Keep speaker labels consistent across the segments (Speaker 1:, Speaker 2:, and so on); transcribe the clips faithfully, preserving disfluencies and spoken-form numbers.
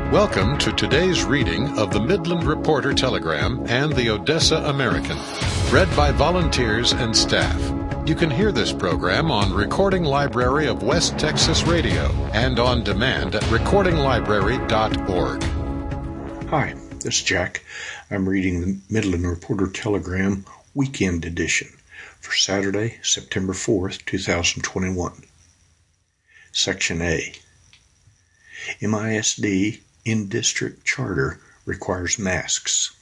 Speaker 1: Welcome to today's reading of the Midland Reporter Telegram and the Odessa American, read by volunteers and staff. You can hear this program on Recording Library of West Texas Radio and on demand at recording library dot org.
Speaker 2: Hi, this is Jack. I'm reading the Midland Reporter Telegram Weekend Edition for Saturday, September fourth, two thousand twenty-one. Section A. M I S D in-district charter requires masks.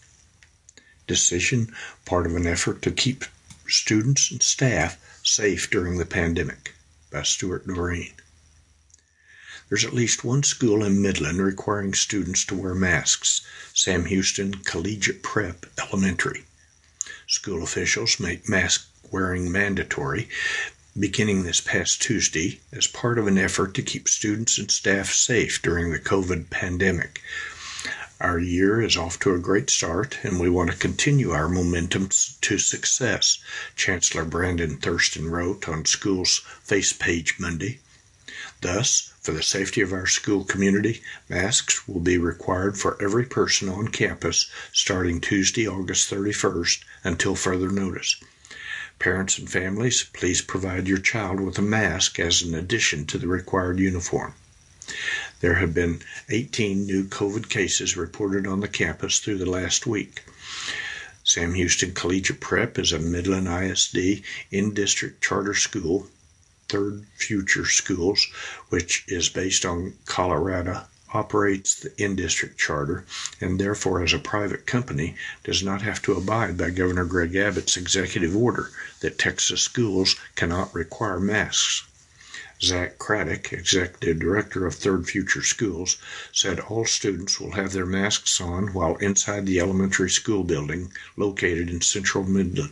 Speaker 2: Decision, part of an effort to keep students and staff safe during the pandemic, by Stuart Doreen. There's at least one school in Midland requiring students to wear masks, Sam Houston Collegiate Prep Elementary. School officials make mask wearing mandatory beginning this past Tuesday as part of an effort to keep students and staff safe during the COVID pandemic. Our year is off to a great start, and we want to continue our momentum to success, Chancellor Brandon Thurston wrote on school's face page Monday. Thus, for the safety of our school community, masks will be required for every person on campus starting Tuesday, August thirty-first, until further notice. Parents and families, please provide your child with a mask as an addition to the required uniform. There have been eighteen new COVID cases reported on the campus through the last week. Sam Houston Collegiate Prep is a Midland I S D in-district charter school, Third Future Schools, which is based on Colorado, operates the in-district charter, and therefore as a private company does not have to abide by Governor Greg Abbott's executive order that Texas schools cannot require masks. Zach Craddock, executive director of Third Future Schools, said all students will have their masks on while inside the elementary school building located in central Midland.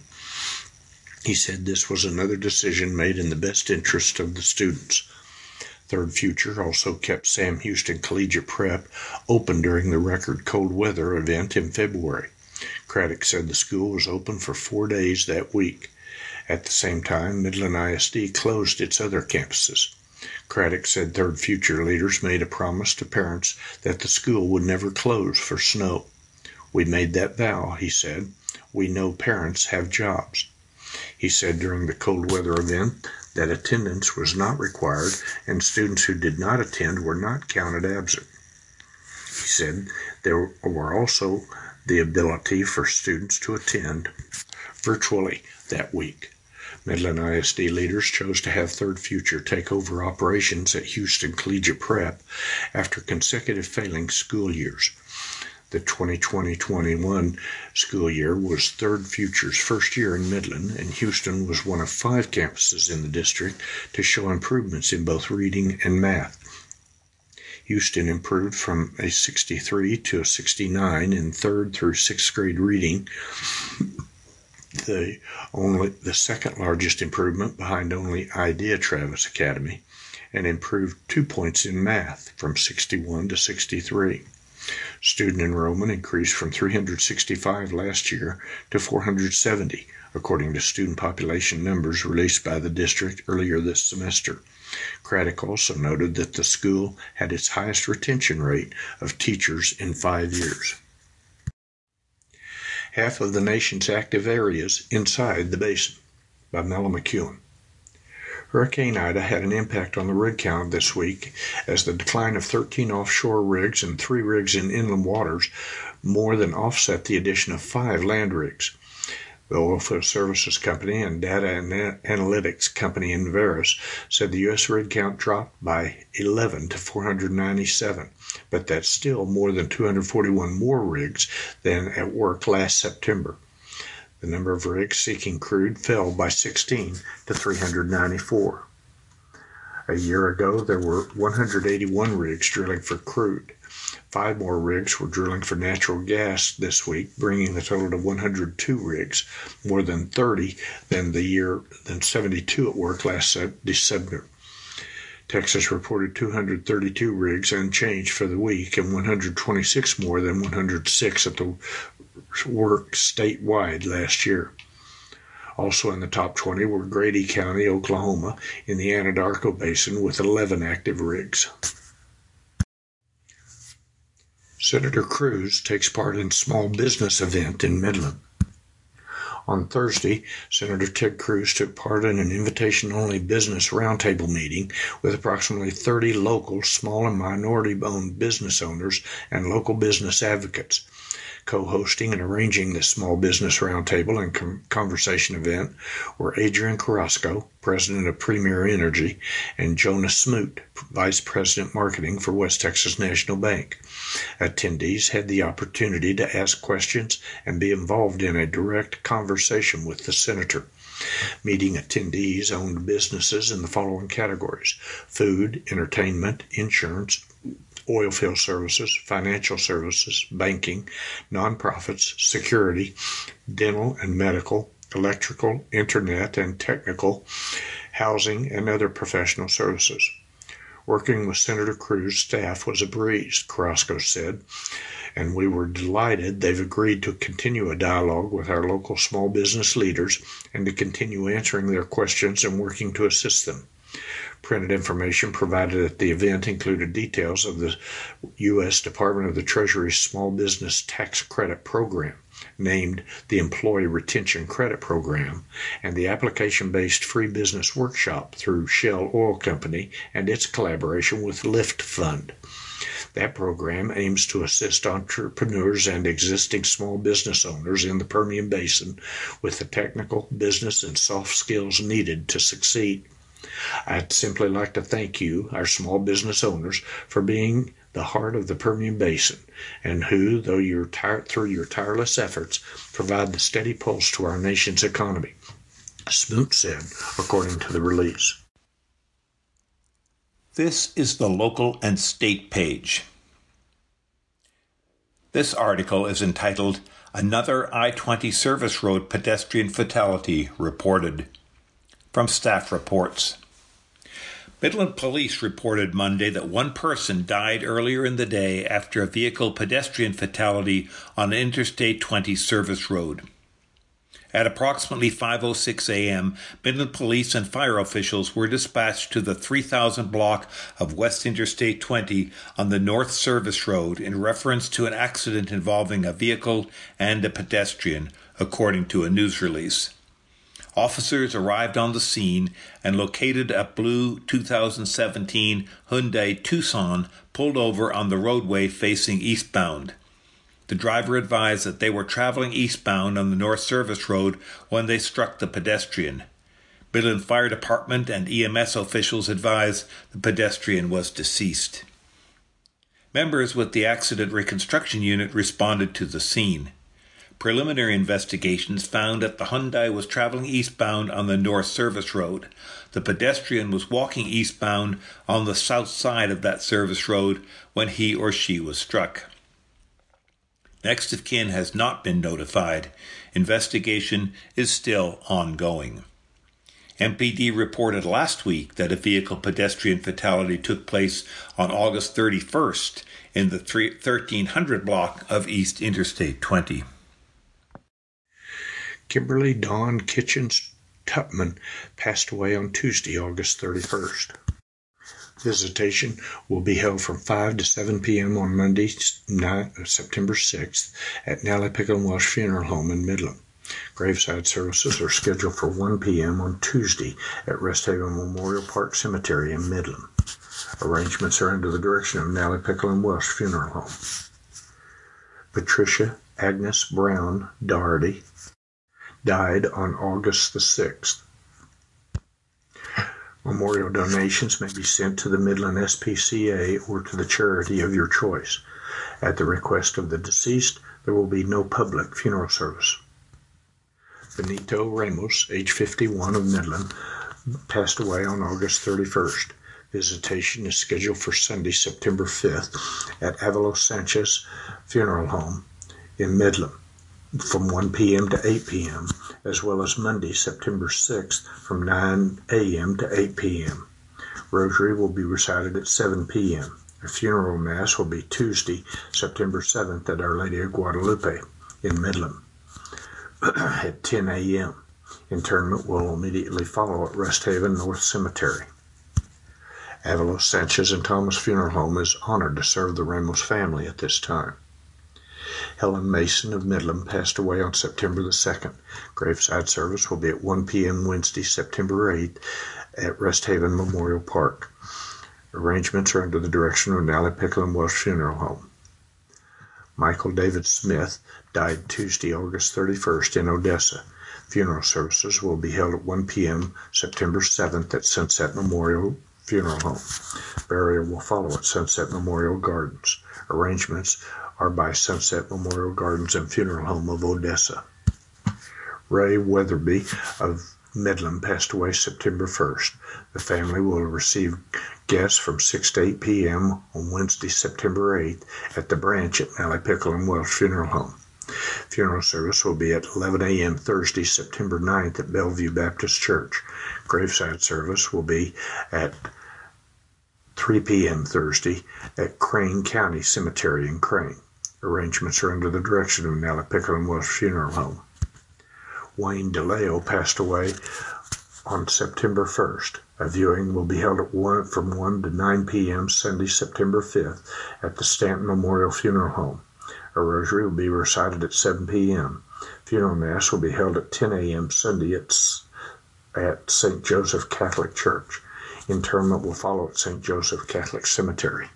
Speaker 2: He said this was another decision made in the best interest of the students. Third Future also kept Sam Houston Collegiate Prep open during the record cold weather event in February. Craddock said the school was open for four days that week. At the same time, Midland I S D closed its other campuses. Craddock said Third Future leaders made a promise to parents that the school would never close for snow. We made that vow, he said. We know parents have jobs. He said during the cold weather event that attendance was not required and students who did not attend were not counted absent. He said there were also the ability for students to attend virtually that week. Midland I S D leaders chose to have Third Future take over operations at Houston Collegiate Prep after consecutive failing school years. The twenty twenty twenty-one school year was Third Future's first year in Midland, and Houston was one of five campuses in the district to show improvements in both reading and math. Houston improved from a sixty-three to a sixty-nine in third through sixth grade reading, the only the second largest improvement behind only Idea Travis Academy, and improved two points in math from sixty-one to sixty-three. Student enrollment increased from three hundred sixty-five last year to four hundred seventy, according to student population numbers released by the district earlier this semester. Craddock also noted that the school had its highest retention rate of teachers in five years. Half of the nation's active areas inside the basin, by Mella McEwen. Hurricane Ida had an impact on the rig count this week as the decline of thirteen offshore rigs and three rigs in inland waters more than offset the addition of five land rigs. The Oilfield Services Company and Data and Analytics Company Enverus said the U S rig count dropped by eleven to four hundred ninety-seven, but that's still more than two hundred forty-one more rigs than at work last September. The number of rigs seeking crude fell by sixteen to three hundred ninety-four. A year ago, there were one hundred eighty-one rigs drilling for crude. Five more rigs were drilling for natural gas this week, bringing the total to one hundred two rigs, more than thirty than the year than seventy-two at work last December. Texas reported two hundred thirty-two rigs unchanged for the week and one hundred twenty-six more than one hundred six at the work statewide last year. Also in the top twenty were Grady County, Oklahoma, in the Anadarko Basin with eleven active rigs. Senator Cruz takes part in small business event in Midland. On Thursday, Senator Ted Cruz took part in an invitation-only business roundtable meeting with approximately thirty local small and minority-owned business owners and local business advocates. Co-hosting and arranging this small business roundtable and com- conversation event were Adrian Carrasco, president of Premier Energy, and Jonas Smoot, vice president marketing for West Texas National Bank. Attendees had the opportunity to ask questions and be involved in a direct conversation with the senator. Meeting attendees owned businesses in the following categories: food, entertainment, insurance, oil field services, financial services, banking, nonprofits, security, dental and medical, electrical, internet and technical, housing, and other professional services. Working with Senator Cruz's staff was a breeze, Carrasco said, and we were delighted they've agreed to continue a dialogue with our local small business leaders and to continue answering their questions and working to assist them. Printed information provided at the event included details of the U S Department of the Treasury's Small Business Tax Credit Program, named the Employee Retention Credit Program, and the application-based free business workshop through Shell Oil Company and its collaboration with Lift Fund. That program aims to assist entrepreneurs and existing small business owners in the Permian Basin with the technical, business, and soft skills needed to succeed. I'd simply like to thank you, our small business owners, for being the heart of the Permian Basin, and who, though you're tired through your tireless efforts, provide the steady pulse to our nation's economy, Smoot said, according to the release.
Speaker 3: This is the local and state page. This article is entitled, Another I twenty Service Road Pedestrian Fatality Reported, from Staff Reports. Midland Police reported Monday that one person died earlier in the day after a vehicle pedestrian fatality on Interstate twenty service road. At approximately five oh six a.m., Midland Police and fire officials were dispatched to the three thousand block of West Interstate twenty on the North Service Road in reference to an accident involving a vehicle and a pedestrian, according to a news release. Officers arrived on the scene and located a blue two thousand seventeen Hyundai Tucson pulled over on the roadway facing eastbound. The driver advised that they were traveling eastbound on the North Service Road when they struck the pedestrian. Midland Fire Department and E M S officials advised the pedestrian was deceased. Members with the Accident Reconstruction Unit responded to the scene. Preliminary investigations found that the Hyundai was traveling eastbound on the North Service Road. The pedestrian was walking eastbound on the south side of that service road when he or she was struck. Next of kin has not been notified. Investigation is still ongoing. M P D reported last week that a vehicle pedestrian fatality took place on August thirty-first in the thirteen hundred block of East Interstate twenty.
Speaker 2: Kimberly Dawn Kitchens Tupman passed away on Tuesday, August thirty-first. Visitation will be held from five to seven p.m. on Monday, September sixth at Nally Pickle and Welsh Funeral Home in Midland. Graveside services are scheduled for one p.m. on Tuesday at Rest Haven Memorial Park Cemetery in Midland. Arrangements are under the direction of Nally Pickle and Welsh Funeral Home. Patricia Agnes Brown Doherty died on August the sixth. Memorial donations may be sent to the Midland S P C A or to the charity of your choice. At the request of the deceased, there will be no public funeral service. Benito Ramos, age fifty-one, of Midland, passed away on August thirty-first. Visitation is scheduled for Sunday, September fifth at Avalos Sanchez Funeral Home in Midland from one p.m. to eight p.m., as well as Monday, September sixth from nine a.m. to eight p.m. Rosary will be recited at seven p.m. A funeral mass will be Tuesday, September seventh at Our Lady of Guadalupe in Midland at ten a.m. Interment will immediately follow at Rest Haven North Cemetery. Avalos Sanchez and Thomas Funeral Home is honored to serve the Ramos family at this time. Helen Mason of Midland passed away on September the second. Graveside service will be at one p.m. Wednesday, September eighth at Rest Haven Memorial Park. Arrangements are under the direction of Nally-Pickle Welsh Funeral Home. Michael David Smith died Tuesday, August thirty-first in Odessa. Funeral services will be held at one p.m. September seventh at Sunset Memorial Funeral Home. Burial will follow at Sunset Memorial Gardens. Arrangements are by Sunset Memorial Gardens and Funeral Home of Odessa. Ray Weatherby of Midland passed away September first. The family will receive guests from six to eight p.m. on Wednesday, September eighth at the branch at Nally-Pickle and Welsh Funeral Home. Funeral service will be at eleven a.m. Thursday, September ninth at Bellevue Baptist Church. Graveside service will be at three p.m. Thursday at Crane County Cemetery in Crane. Arrangements are under the direction of Nally-Pickle and Welsh Funeral Home. Wayne DeLeo passed away on September first. A viewing will be held at one, from one to nine p.m. Sunday, September fifth at the Stanton Memorial Funeral Home. A rosary will be recited at seven p.m. Funeral Mass will be held at ten a.m. Sunday at, at Saint Joseph Catholic Church. Interment will follow at Saint Joseph Catholic Cemetery.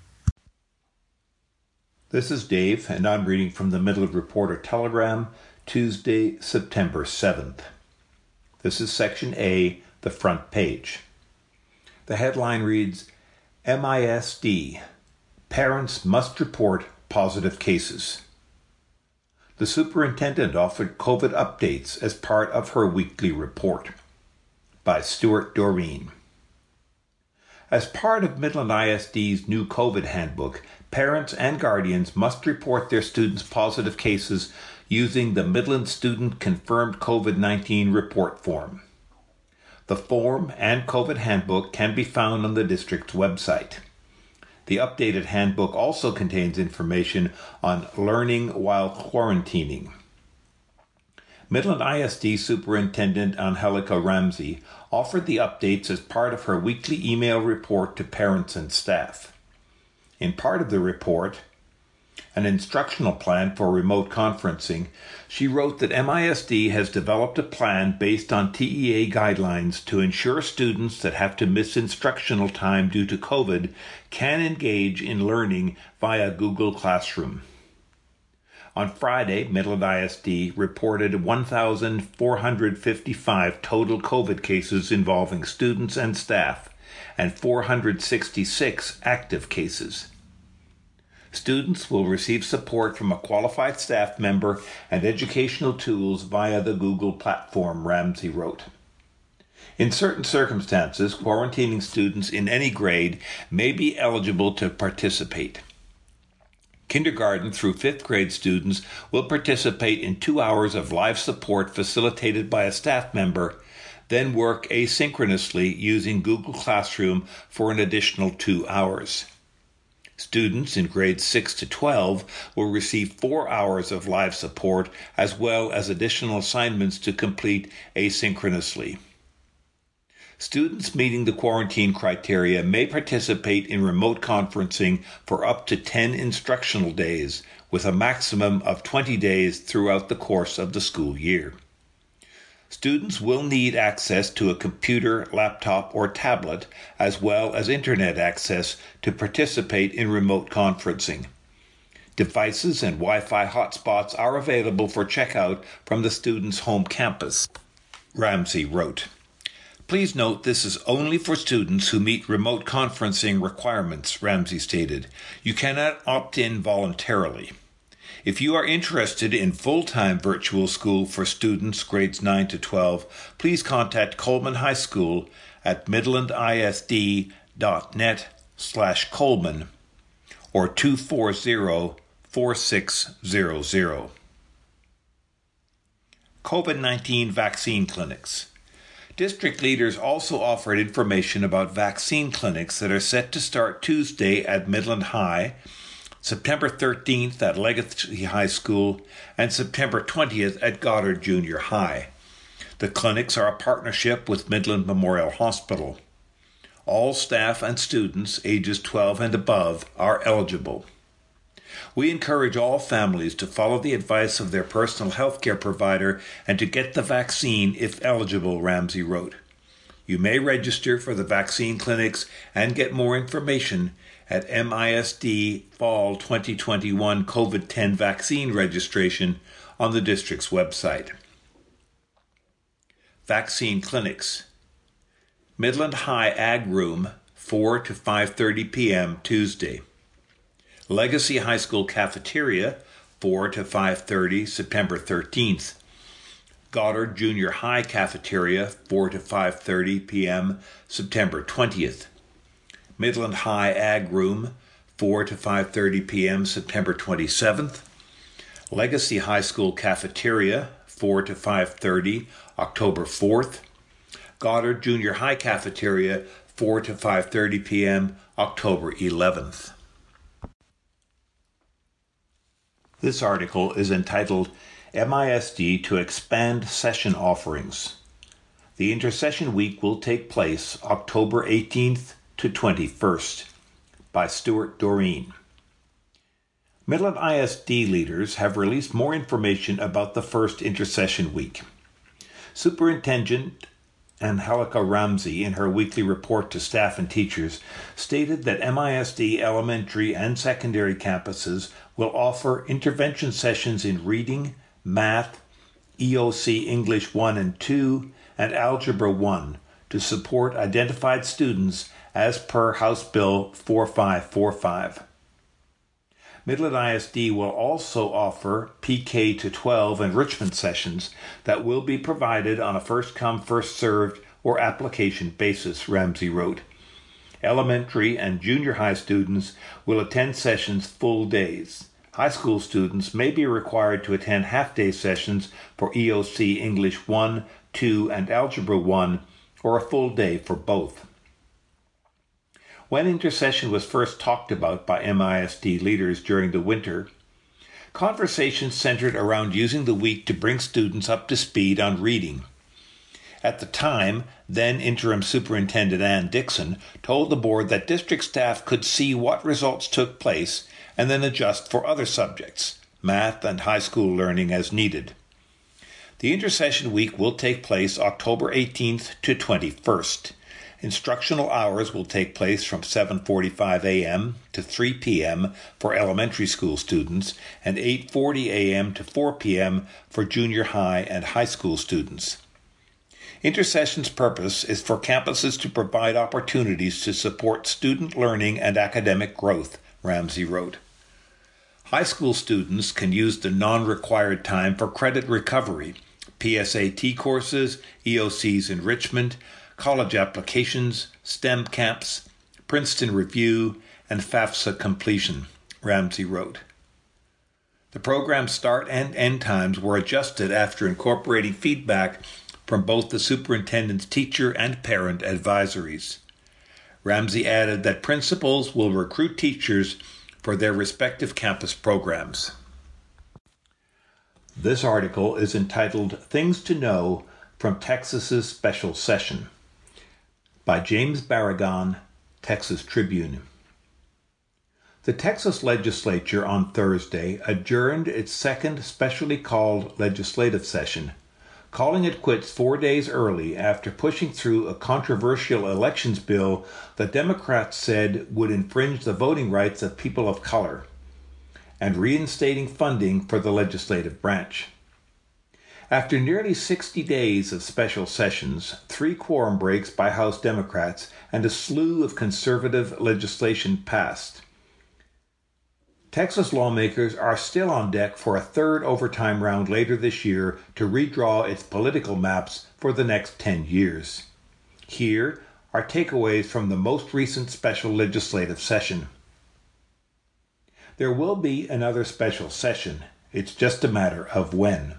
Speaker 3: This is Dave, and I'm reading from the Midland Reporter Telegram, Tuesday, September seventh. This is Section A, the front page. The headline reads, M I S D, Parents Must Report Positive Cases. The superintendent offered COVID updates as part of her weekly report. By Stuart Doreen. As part of Midland I S D's new COVID handbook, parents and guardians must report their students' positive cases using the Midland Student Confirmed COVID nineteen Report Form. The form and COVID handbook can be found on the district's website. The updated handbook also contains information on learning while quarantining. Midland I S D Superintendent Angelica Ramsey offered the updates as part of her weekly email report to parents and staff. In part of the report, an instructional plan for remote conferencing, she wrote that M I S D has developed a plan based on T E A guidelines to ensure students that have to miss instructional time due to COVID can engage in learning via Google Classroom. On Friday, Midland I S D reported one thousand four hundred fifty-five total COVID cases involving students and staff, and four hundred sixty-six active cases. Students will receive support from a qualified staff member and educational tools via the Google platform, Ramsey wrote. In certain circumstances, quarantining students in any grade may be eligible to participate. Kindergarten through fifth grade students will participate in two hours of live support facilitated by a staff member, then work asynchronously using Google Classroom for an additional two hours. Students in grades six to twelve will receive four hours of live support as well as additional assignments to complete asynchronously. Students meeting the quarantine criteria may participate in remote conferencing for up to ten instructional days, with a maximum of twenty days throughout the course of the school year. Students will need access to a computer, laptop, or tablet, as well as internet access to participate in remote conferencing. Devices and Wi-Fi hotspots are available for checkout from the student's home campus, Ramsey wrote. Please note this is only for students who meet remote conferencing requirements, Ramsey stated. You cannot opt in voluntarily. If you are interested in full-time virtual school for students grades nine to twelve, please contact Coleman High School at midlandisd.net slash Coleman or two four zero, four six zero zero. COVID nineteen vaccine clinics. District leaders also offered information about vaccine clinics that are set to start Tuesday at Midland High, September thirteenth at Legacy High School, and September twentieth at Goddard Junior High. The clinics are a partnership with Midland Memorial Hospital. All staff and students ages twelve and above are eligible. We encourage all families to follow the advice of their personal health care provider and to get the vaccine if eligible, Ramsey wrote. You may register for the vaccine clinics and get more information at M I S D Fall twenty twenty-one COVID ten vaccine registration on the district's website. Vaccine clinics. Midland High Ag Room, four to five thirty p.m. Tuesday. Legacy High School Cafeteria, four to five thirty, September thirteenth. Goddard Junior High Cafeteria, four to five thirty p.m., September twentieth. Midland High Ag Room, four to five thirty p.m., September twenty-seventh. Legacy High School Cafeteria, four to five thirty, October fourth. Goddard Junior High Cafeteria, four to five thirty p.m., October eleventh. This article is entitled M I S D to Expand Session Offerings. The Intercession Week will take place October eighteenth to twenty-first by Stuart Doreen. Midland I S D leaders have released more information about the first Intercession Week. Superintendent Angelica Ramsey, in her weekly report to staff and teachers, stated that M I S D elementary and secondary campuses will offer intervention sessions in reading, math, E O C English one and two, and Algebra one to support identified students as per House Bill forty-five forty-five. Midland I S D will also offer P K to twelve enrichment sessions that will be provided on a first-come, first-served or application basis, Ramsey wrote. Elementary and junior high students will attend sessions full days. High school students may be required to attend half-day sessions for E O C English one, two, and Algebra one, or a full day for both. When intercession was first talked about by M I S D leaders during the winter, conversations centered around using the week to bring students up to speed on reading. At the time, then Interim Superintendent Ann Dixon told the board that district staff could see what results took place and then adjust for other subjects, math and high school learning as needed. The Intercession Week will take place October eighteenth to twenty-first. Instructional hours will take place from seven forty-five a.m. to three p.m. for elementary school students and eight forty a.m. to four p.m. for junior high and high school students. Intercession's purpose is for campuses to provide opportunities to support student learning and academic growth, Ramsey wrote. High school students can use the non-required time for credit recovery, P S A T courses, E O C's enrichment, college applications, STEM camps, Princeton Review, and FAFSA completion, Ramsey wrote. The program's start and end times were adjusted after incorporating feedback from both the superintendent's teacher and parent advisories. Ramsey added that principals will recruit teachers for their respective campus programs. This article is entitled Things to Know from Texas's Special Session by James Barragan, Texas Tribune. The Texas legislature on Thursday adjourned its second specially called legislative session, calling it quits four days early after pushing through a controversial elections bill that Democrats said would infringe the voting rights of people of color, and reinstating funding for the legislative branch. After nearly sixty days of special sessions, three quorum breaks by House Democrats, and a slew of conservative legislation passed, Texas lawmakers are still on deck for a third overtime round later this year to redraw its political maps for the next ten years. Here are takeaways from the most recent special legislative session. There will be another special session. It's just a matter of when.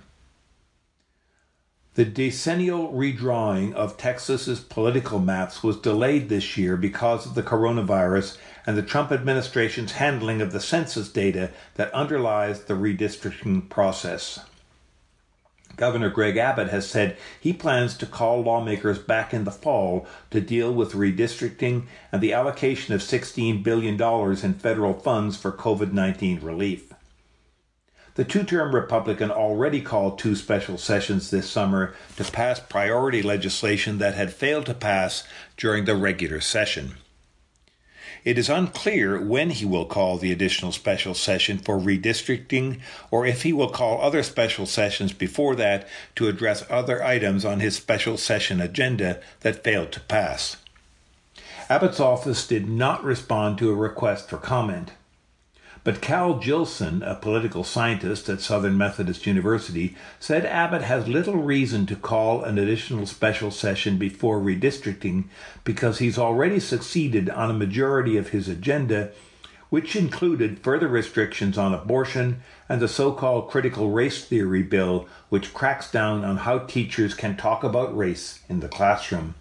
Speaker 3: The decennial redrawing of Texas's political maps was delayed this year because of the coronavirus and the Trump administration's handling of the census data that underlies the redistricting process. Governor Greg Abbott has said he plans to call lawmakers back in the fall to deal with redistricting and the allocation of sixteen billion dollars in federal funds for COVID nineteen relief. The two-term Republican already called two special sessions this summer to pass priority legislation that had failed to pass during the regular session. It is unclear when he will call the additional special session for redistricting, or if he will call other special sessions before that to address other items on his special session agenda that failed to pass. Abbott's office did not respond to a request for comment. But Cal Jilson, a political scientist at Southern Methodist University, said Abbott has little reason to call an additional special session before redistricting because he's already succeeded on a majority of his agenda, which included further restrictions on abortion and the so-called critical race theory bill, which cracks down on how teachers can talk about race in the classroom.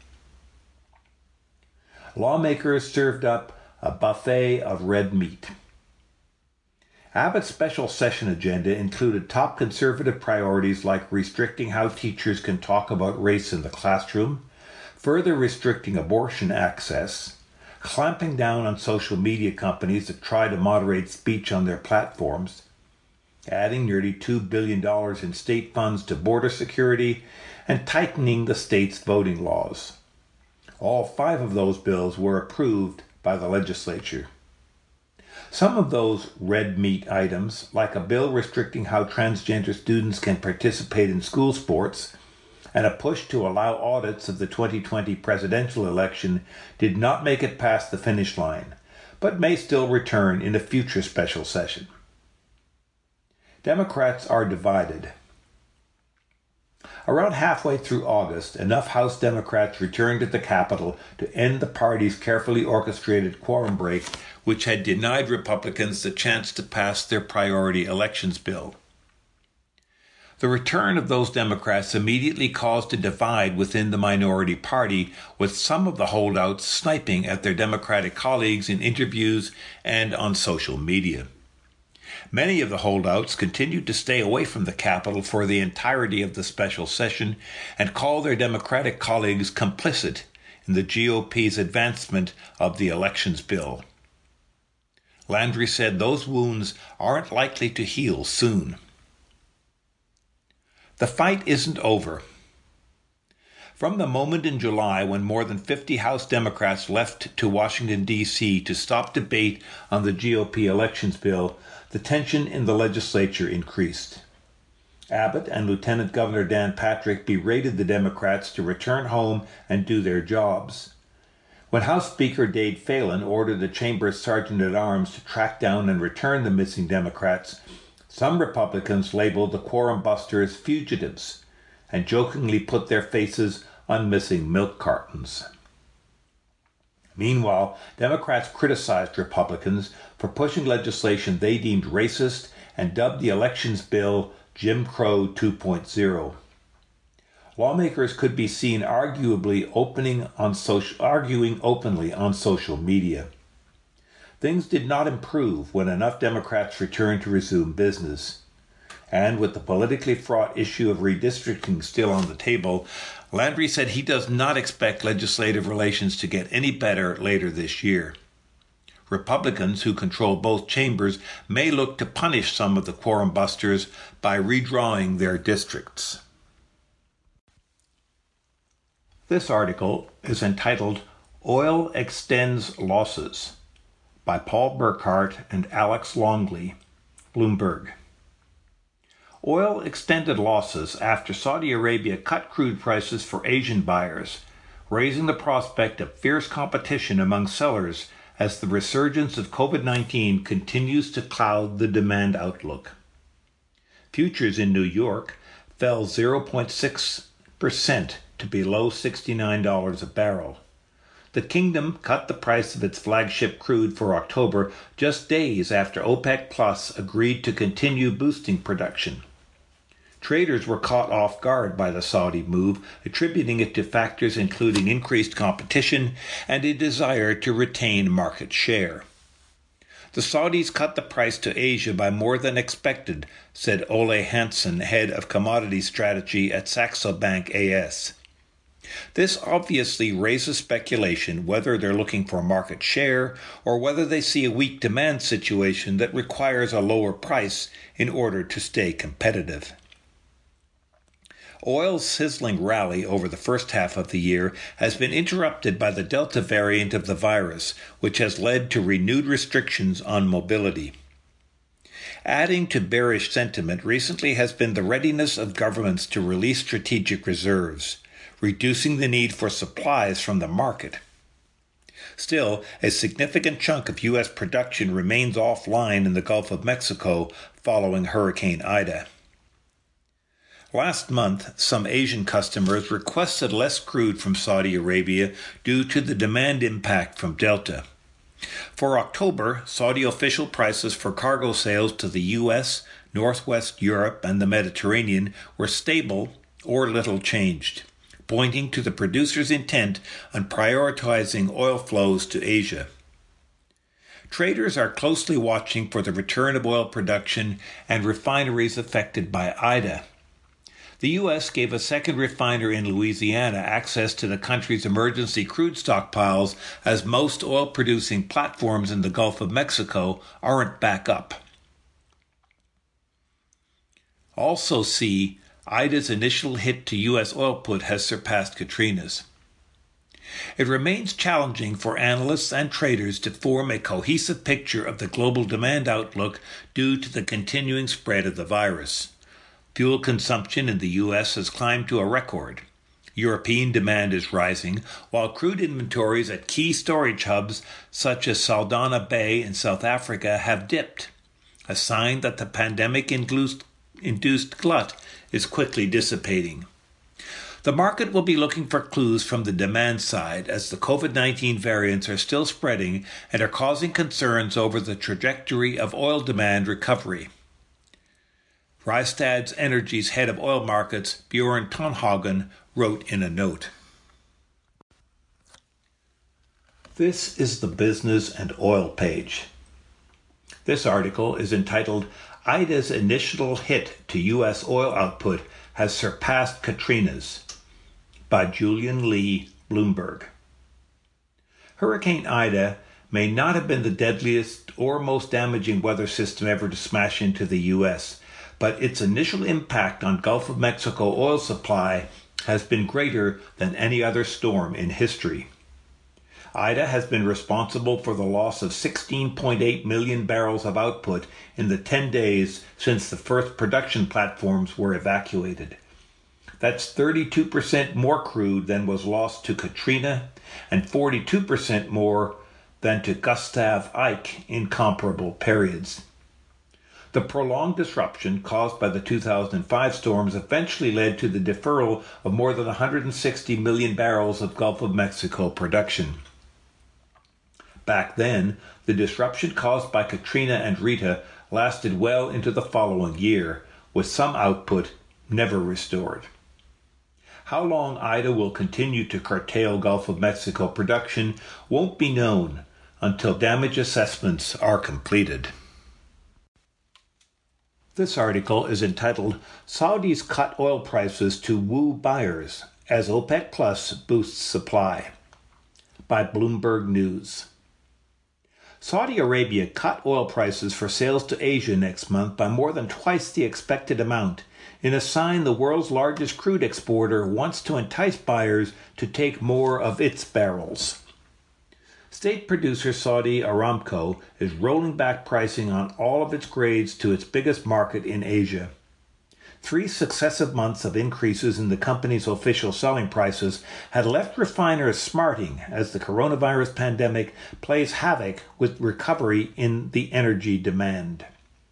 Speaker 3: Lawmakers served up a buffet of red meat. Abbott's special session agenda included top conservative priorities like restricting how teachers can talk about race in the classroom, further restricting abortion access, clamping down on social media companies that try to moderate speech on their platforms, adding nearly two billion dollars in state funds to border security, and tightening the state's voting laws. All five of those bills were approved by the legislature. Some of those red meat items, like a bill restricting how transgender students can participate in school sports and a push to allow audits of the twenty twenty presidential election, did not make it past the finish line, but may still return in a future special session. Democrats are divided. Around halfway through August, enough House Democrats returned to the Capitol to end the party's carefully orchestrated quorum break, which had denied Republicans the chance to pass their priority elections bill. The return of those Democrats immediately caused a divide within the minority party, with some of the holdouts sniping at their Democratic colleagues in interviews and on social media. Many of the holdouts continued to stay away from the Capitol for the entirety of the special session and call their Democratic colleagues complicit in the G O P's advancement of the elections bill. Landry said those wounds aren't likely to heal soon. The fight isn't over. From the moment in July when more than fifty House Democrats left to Washington, D C to stop debate on the G O P elections bill, the tension in the legislature increased. Abbott and Lieutenant Governor Dan Patrick berated the Democrats to return home and do their jobs. When House Speaker Dade Phelan ordered the chamber's sergeant-at-arms to track down and return the missing Democrats, some Republicans labeled the quorum busters fugitives and jokingly put their faces on missing milk cartons. Meanwhile, Democrats criticized Republicans for pushing legislation they deemed racist and dubbed the elections bill Jim Crow two point oh. Lawmakers could be seen arguably opening on social, arguing openly on social media. Things did not improve when enough Democrats returned to resume business. And with the politically fraught issue of redistricting still on the table, Landry said he does not expect legislative relations to get any better later this year. Republicans who control both chambers may look to punish some of the quorum busters by redrawing their districts. This article is entitled Oil Extends Losses by Paul Burkhart and Alex Longley, Bloomberg. Oil extended losses after Saudi Arabia cut crude prices for Asian buyers, raising the prospect of fierce competition among sellers as the resurgence of COVID nineteen continues to cloud the demand outlook. Futures in New York fell zero point six percent to below sixty-nine dollars a barrel. The kingdom cut the price of its flagship crude for October just days after OPEC Plus agreed to continue boosting production. Traders were caught off guard by the Saudi move, attributing it to factors including increased competition and a desire to retain market share. The Saudis cut the price to Asia by more than expected, said Ole Hansen, head of commodity strategy at Saxo Bank A S. This obviously raises speculation whether they're looking for market share or whether they see a weak demand situation that requires a lower price in order to stay competitive. Oil's sizzling rally over the first half of the year has been interrupted by the Delta variant of the virus, which has led to renewed restrictions on mobility. Adding to bearish sentiment recently has been the readiness of governments to release strategic reserves, reducing the need for supplies from the market. Still, a significant chunk of U S production remains offline in the Gulf of Mexico following Hurricane Ida. Last month, some Asian customers requested less crude from Saudi Arabia due to the demand impact from Delta. For October, Saudi official prices for cargo sales to the U S, Northwest Europe, and the Mediterranean were stable or little changed, pointing to the producer's intent on prioritizing oil flows to Asia. Traders are closely watching for the return of oil production and refineries affected by Ida. The U S gave a second refiner in Louisiana access to the country's emergency crude stockpiles, as most oil-producing platforms in the Gulf of Mexico aren't back up. Also see, Ida's initial hit to U S oilput has surpassed Katrina's. It remains challenging for analysts and traders to form a cohesive picture of the global demand outlook due to the continuing spread of the virus. Fuel consumption in the U S has climbed to a record. European demand is rising, while crude inventories at key storage hubs such as Saldanha Bay in South Africa have dipped, a sign that the pandemic-induced induced glut is quickly dissipating. The market will be looking for clues from the demand side as the COVID nineteen variants are still spreading and are causing concerns over the trajectory of oil demand recovery. Rystad Energy's head of oil markets, Bjorn Tonhagen, wrote in a note. This is the Business and Oil page. This article is entitled, Ida's Initial Hit to U S Oil Output Has Surpassed Katrina's, by Julian Lee, Bloomberg. Hurricane Ida may not have been the deadliest or most damaging weather system ever to smash into the U S, but its initial impact on Gulf of Mexico oil supply has been greater than any other storm in history. Ida has been responsible for the loss of sixteen point eight million barrels of output in the ten days since the first production platforms were evacuated. That's thirty-two percent more crude than was lost to Katrina and forty-two percent more than to Gustav Ike in comparable periods. The prolonged disruption caused by the two thousand five storms eventually led to the deferral of more than one hundred sixty million barrels of Gulf of Mexico production. Back then, the disruption caused by Katrina and Rita lasted well into the following year, with some output never restored. How long Ida will continue to curtail Gulf of Mexico production won't be known until damage assessments are completed. This article is entitled, Saudis Cut Oil Prices to Woo Buyers as OPEC Plus Boosts Supply, by Bloomberg News. Saudi Arabia cut oil prices for sales to Asia next month by more than twice the expected amount, in a sign the world's largest crude exporter wants to entice buyers to take more of its barrels. State producer Saudi Aramco is rolling back pricing on all of its grades to its biggest market in Asia. Three successive months of increases in the company's official selling prices had left refiners smarting as the coronavirus pandemic plays havoc with recovery in the energy demand.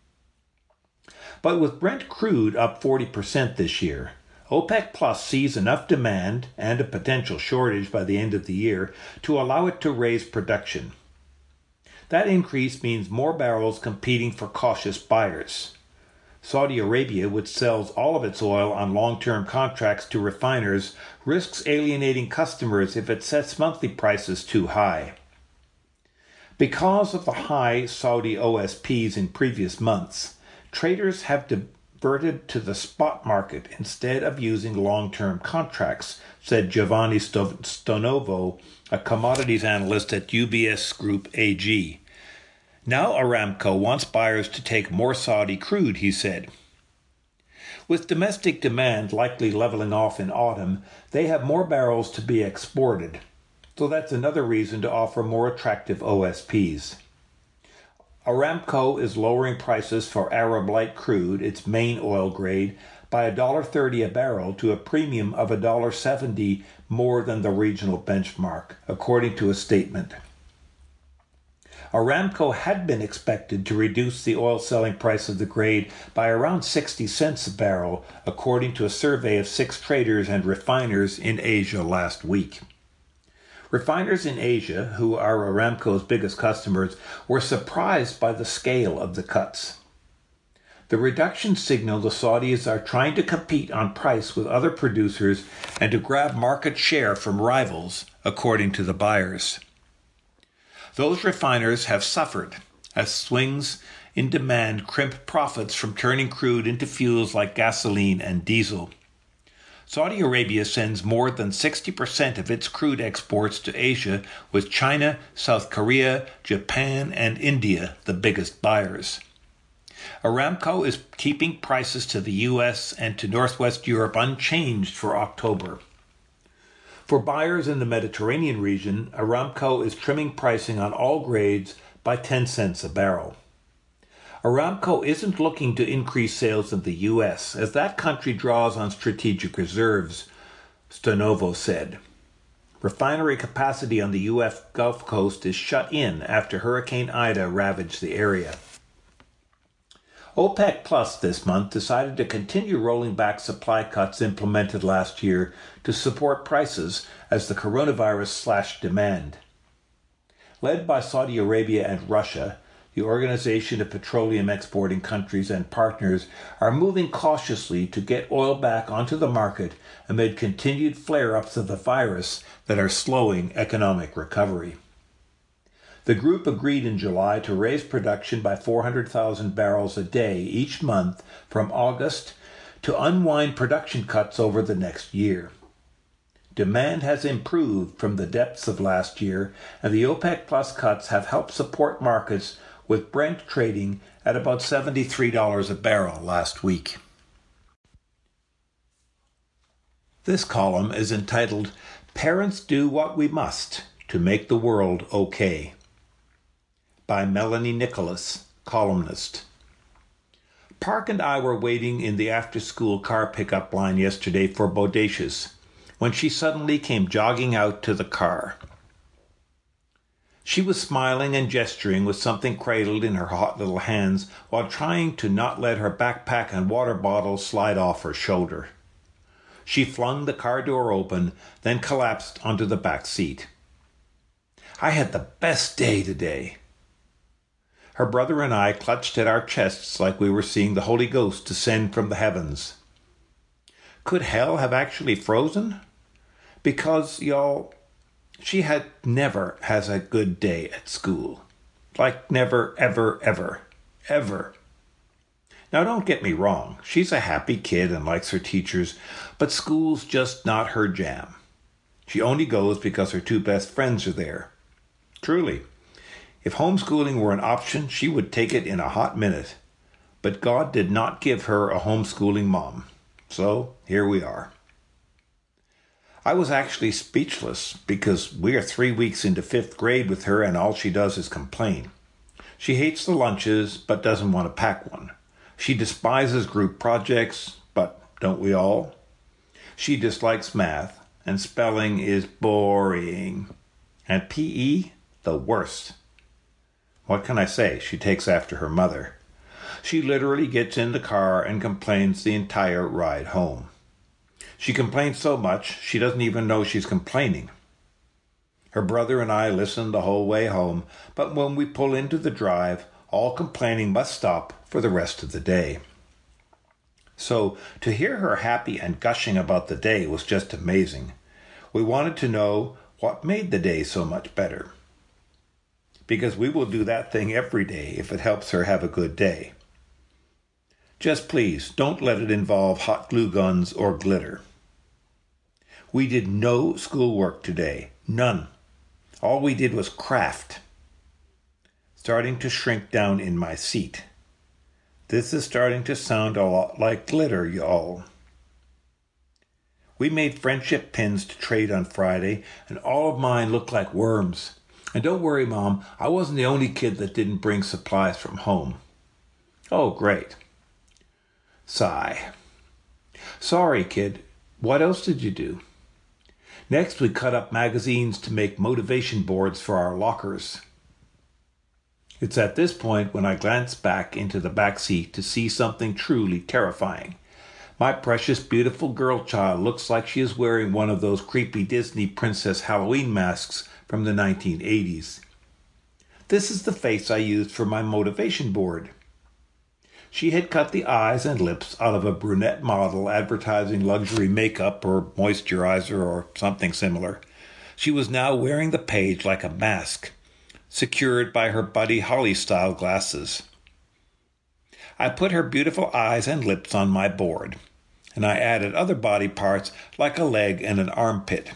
Speaker 3: But with Brent crude up forty percent this year, OPEC Plus sees enough demand and a potential shortage by the end of the year to allow it to raise production. That increase means more barrels competing for cautious buyers. Saudi Arabia, which sells all of its oil on long-term contracts to refiners, risks alienating customers if it sets monthly prices too high. Because of the high Saudi O S Ps in previous months, traders have diverted to the spot market instead of using long-term contracts, said Giovanni Stonovo, a commodities analyst at U B S Group A G. Now Aramco wants buyers to take more Saudi crude, he said. With domestic demand likely leveling off in autumn, they have more barrels to be exported. So that's another reason to offer more attractive O S Ps. Aramco is lowering prices for Arab Light crude, its main oil grade, by one dollar thirty a barrel to a premium of one dollar seventy more than the regional benchmark, according to a statement. Aramco had been expected to reduce the oil selling price of the grade by around sixty cents a barrel, according to a survey of six traders and refiners in Asia last week. Refiners in Asia, who are Aramco's biggest customers, were surprised by the scale of the cuts. The reduction signaled the Saudis are trying to compete on price with other producers and to grab market share from rivals, according to the buyers. Those refiners have suffered as swings in demand crimp profits from turning crude into fuels like gasoline and diesel. Saudi Arabia sends more than sixty percent of its crude exports to Asia, with China, South Korea, Japan, and India the biggest buyers. Aramco is keeping prices to the U S and to Northwest Europe unchanged for October. For buyers in the Mediterranean region, Aramco is trimming pricing on all grades by ten cents a barrel. Aramco isn't looking to increase sales in the U S, as that country draws on strategic reserves, Stonovo said. Refinery capacity on the U S Gulf Coast is shut in after Hurricane Ida ravaged the area. OPEC Plus this month decided to continue rolling back supply cuts implemented last year to support prices as the coronavirus slashed demand. Led by Saudi Arabia and Russia, the Organization of Petroleum Exporting Countries and Partners are moving cautiously to get oil back onto the market amid continued flare-ups of the virus that are slowing economic recovery. The group agreed in July to raise production by four hundred thousand barrels a day each month from August to unwind production cuts over the next year. Demand has improved from the depths of last year, and the OPEC Plus cuts have helped support markets, with Brent trading at about seventy-three dollars a barrel last week. This column is entitled, Parents Do What We Must to Make the World Okay, by Melanie Nicholas, columnist. Park and I were waiting in the after-school car pickup line yesterday for Bodacious, when she suddenly came jogging out to the car. She was smiling and gesturing with something cradled in her hot little hands while trying to not let her backpack and water bottle slide off her shoulder. She flung the car door open, then collapsed onto the back seat. I had the best day today. Her brother and I clutched at our chests like we were seeing the Holy Ghost descend from the heavens. Could hell have actually frozen? Because, y'all, she had never has a good day at school. Like never, ever, ever, ever. Now don't get me wrong, she's a happy kid and likes her teachers, but school's just not her jam. She only goes because her two best friends are there. Truly, if homeschooling were an option, she would take it in a hot minute. But God did not give her a homeschooling mom. So here we are. I was actually speechless because we are three weeks into fifth grade with her and all she does is complain. She hates the lunches but doesn't want to pack one. She despises group projects, but don't we all? She dislikes math, and spelling is boring. And P E, the worst. What can I say? She takes after her mother. She literally gets in the car and complains the entire ride home. She complains so much, she doesn't even know she's complaining. Her brother and I listen the whole way home, but when we pull into the drive, all complaining must stop for the rest of the day. So, to hear her happy and gushing about the day was just amazing. We wanted to know what made the day so much better. because we will do that thing every day if it helps her have a good day. Just please, don't let it involve hot glue guns or glitter. We did no schoolwork today. None. All we did was craft. Starting to shrink down in my seat. This is starting to sound a lot like glitter, y'all. We made friendship pins to trade on Friday, and all of mine looked like worms. And don't worry, Mom, I wasn't the only kid that didn't bring supplies from home. Oh, great. Sigh. Sorry, kid. What else did you do? Next, we cut up magazines to make motivation boards for our lockers. It's at this point when I glance back into the back seat to see something truly terrifying. My precious, beautiful girl child looks like she is wearing one of those creepy Disney princess Halloween masks from the nineteen eighties. This is the face I used for my motivation board. She had cut the eyes and lips out of a brunette model advertising luxury makeup or moisturizer or something similar. She was now wearing the page like a mask, secured by her Buddy Holly-style glasses. I put her beautiful eyes and lips on my board, and I added other body parts like a leg and an armpit.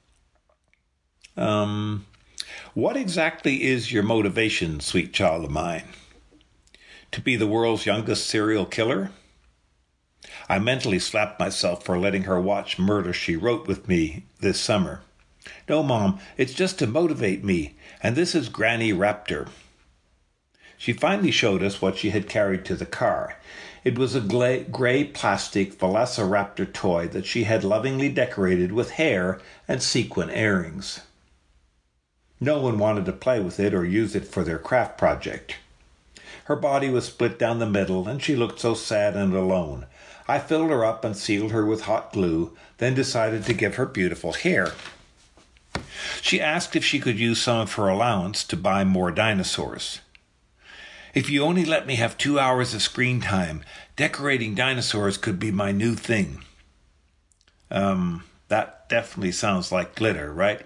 Speaker 3: Um, what exactly is your motivation, sweet child of mine? To be the world's youngest serial killer? I mentally slapped myself for letting her watch Murder, She Wrote with me this summer. No, Mom, it's just to motivate me, and this is Granny Raptor. She finally showed us what she had carried to the car. It was a gray plastic Velociraptor toy that she had lovingly decorated with hair and sequin earrings. No one wanted to play with it or use it for their craft project. Her body was split down the middle, and she looked so sad and alone. I filled her up and sealed her with hot glue, then decided to give her beautiful hair. She asked if she could use some of her allowance to buy more dinosaurs. If you only let me have two hours of screen time, decorating dinosaurs could be my new thing. Um, that definitely sounds like glitter, right?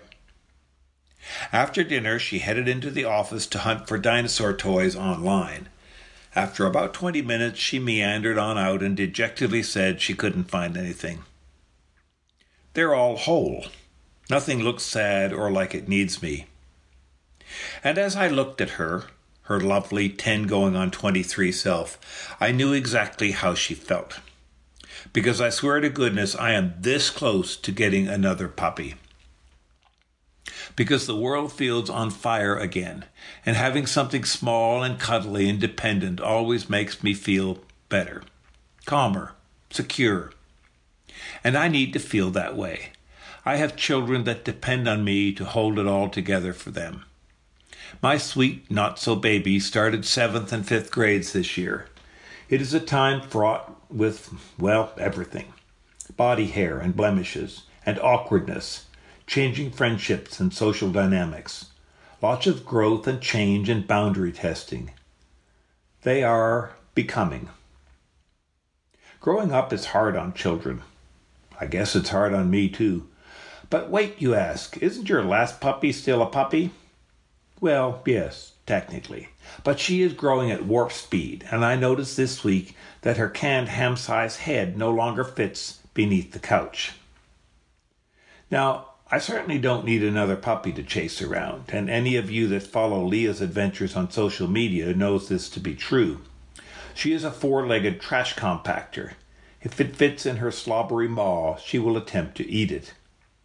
Speaker 3: After dinner, she headed into the office to hunt for dinosaur toys online. After about twenty minutes, she meandered on out and dejectedly said she couldn't find anything. They're all whole. Nothing looks sad or like it needs me. And as I looked at her, her lovely ten going on twenty-three self, I knew exactly how she felt. Because I swear to goodness, I am this close to getting another puppy. Because the world feels on fire again, and having something small and cuddly and dependent always makes me feel better, calmer, secure. And I need to feel that way. I have children that depend on me to hold it all together for them. My sweet not-so-baby started seventh and fifth grades this year. It is a time fraught with, well, everything. Body hair and blemishes, and awkwardness, changing friendships and social dynamics, lots of growth and change and boundary testing. They are becoming. Growing up is hard on children. I guess it's hard on me too. But wait, you ask, isn't your last puppy still a puppy? Well, yes, technically. But she is growing at warp speed, and I noticed this week that her canned ham-sized head no longer fits beneath the couch. Now, I certainly don't need another puppy to chase around, and any of you that follow Leah's adventures on social media knows this to be true. She is a four-legged trash compactor. If it fits in her slobbery maw, she will attempt to eat it.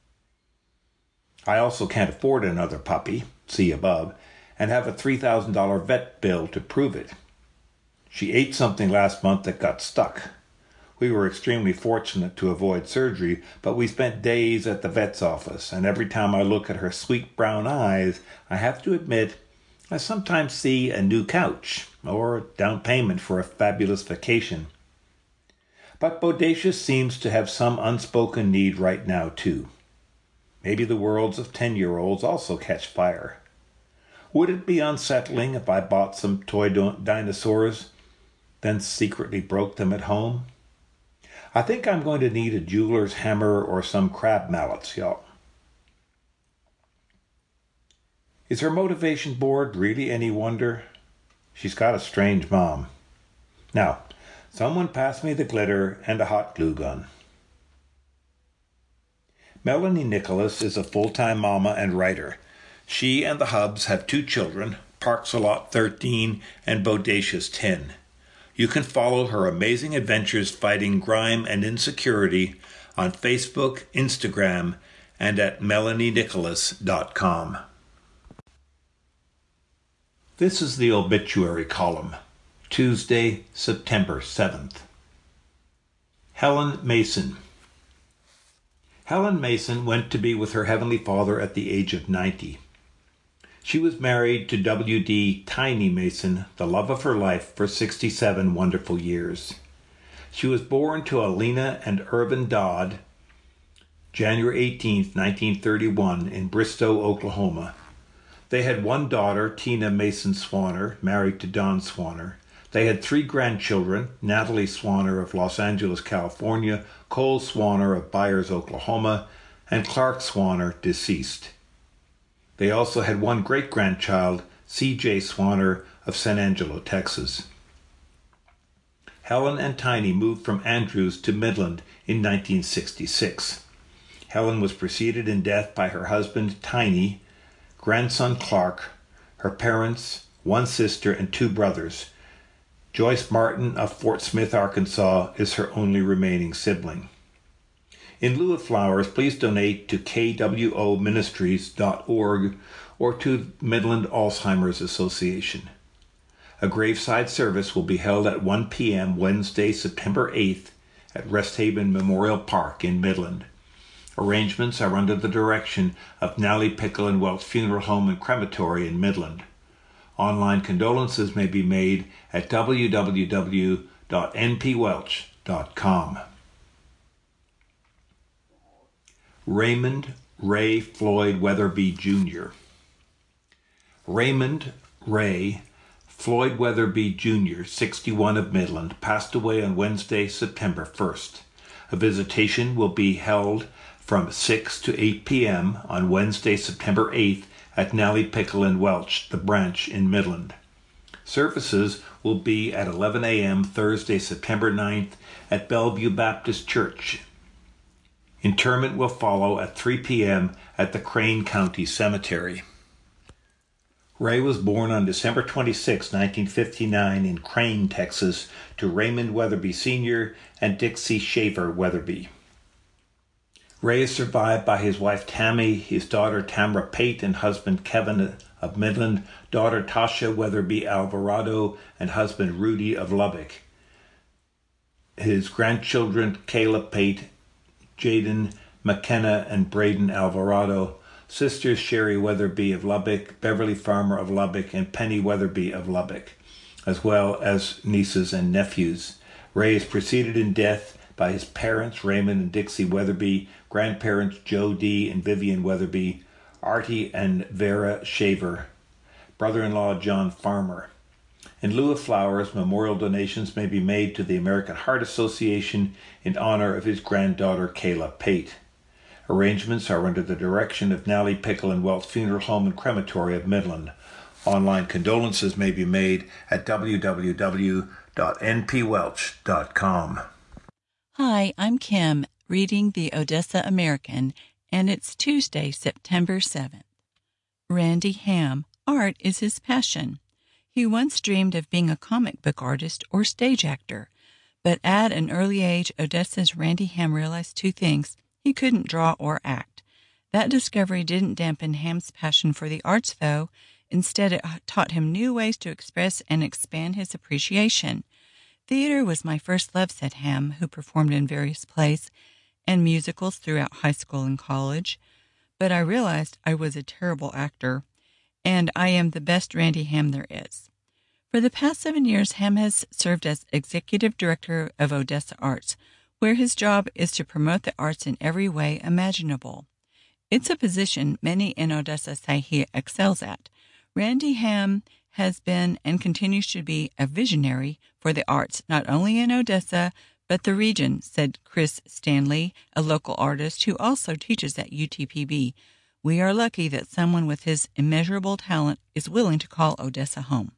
Speaker 3: I also can't afford another puppy, see above, and have a three thousand dollars vet bill to prove it. She ate something last month that got stuck. We were extremely fortunate to avoid surgery, but we spent days at the vet's office, and every time I look at her sweet brown eyes, I have to admit I sometimes see a new couch or a down payment for a fabulous vacation. But Bodacious seems to have some unspoken need right now, too. Maybe the worlds of ten-year-olds also catch fire. Would it be unsettling if I bought some toy dinosaurs, then secretly broke them at home? I think I'm going to need a jeweler's hammer or some crab mallets, y'all. Is her motivation board really any wonder? She's got a strange mom. Now, someone pass me the glitter and a hot glue gun. Melanie Nicholas is a full-time mama and writer. She and the Hubs have two children, Parksalot thirteen and Bodacious ten. You can follow her amazing adventures fighting grime and insecurity on Facebook, Instagram, and at melanie nicholas dot com. This is the obituary column, Tuesday, September seventh. Helen Mason. Helen Mason went to be with her Heavenly Father at the age of ninety. She was married to W D Tiny Mason, the love of her life, for sixty-seven wonderful years. She was born to Alina and Irvin Dodd, January eighteenth, nineteen thirty-one, in Bristow, Oklahoma. They had one daughter, Tina Mason Swanner, married to Don Swanner. They had three grandchildren, Natalie Swanner of Los Angeles, California, Cole Swanner of Byers, Oklahoma, and Clark Swanner, deceased. They also had one great-grandchild, C J Swanner of San Angelo, Texas. Helen and Tiny moved from Andrews to Midland in nineteen sixty-six. Helen was preceded in death by her husband, Tiny, grandson Clark, her parents, one sister, and two brothers. Joyce Martin of Fort Smith, Arkansas, is her only remaining sibling. In lieu of flowers, please donate to k w o ministries dot org or to Midland Alzheimer's Association. A graveside service will be held at one p.m. Wednesday, September eighth at Rest Haven Memorial Park in Midland. Arrangements are under the direction of Nally Pickle and Welch Funeral Home and Crematory in Midland. Online condolences may be made at w w w dot n p welch dot com. Raymond Ray Floyd Weatherby Junior Raymond Ray Floyd Weatherby Junior, sixty-one, of Midland, passed away on Wednesday, September first. A visitation will be held from six to eight p.m. on Wednesday, September eighth at Nally Pickle and Welch, the branch in Midland. Services will be at eleven a.m. Thursday, September ninth at Bellevue Baptist Church. Interment will follow at three p.m. at the Crane County Cemetery. Ray was born on December twenty-sixth, nineteen fifty-nine in Crane, Texas, to Raymond Weatherby Senior and Dixie Shaver Weatherby. Ray is survived by his wife Tammy, his daughter Tamra Pate, and husband Kevin of Midland, daughter Tasha Weatherby Alvarado, and husband Rudy of Lubbock. His grandchildren Kayla Pate, Jaden McKenna, and Braden Alvarado, sisters Sherry Weatherby of Lubbock, Beverly Farmer of Lubbock, and Penny Weatherby of Lubbock, as well as nieces and nephews. Ray is preceded in death by his parents, Raymond and Dixie Weatherby, grandparents Joe D. and Vivian Weatherby, Artie and Vera Shaver, brother-in-law John Farmer. In lieu of flowers, memorial donations may be made to the American Heart Association in honor of his granddaughter Kayla Pate. Arrangements are under the direction of Nally Pickle and Welch Funeral Home and Crematory of Midland. Online condolences may be made at w w w dot n p welch dot com.
Speaker 4: Hi, I'm Kim, reading the Odessa American, and it's Tuesday, September seventh. Randy Ham, art is his passion. He once dreamed of being a comic book artist or stage actor, but at an early age, Odessa's Randy Ham realized two things. He couldn't draw or act. That discovery didn't dampen Ham's passion for the arts, though. Instead, it taught him new ways to express and expand his appreciation. Theater was my first love, said Ham, who performed in various plays and musicals throughout high school and college. But I realized I was a terrible actor, and I am the best Randy Ham there is. For the past seven years, Ham has served as executive director of Odessa Arts, where his job is to promote the arts in every way imaginable. It's a position many in Odessa say he excels at. Randy Ham has been and continues to be a visionary for the arts, not only in Odessa, but the region, said Chris Stanley, a local artist who also teaches at U T P B. We are lucky that someone with his immeasurable talent is willing to call Odessa home.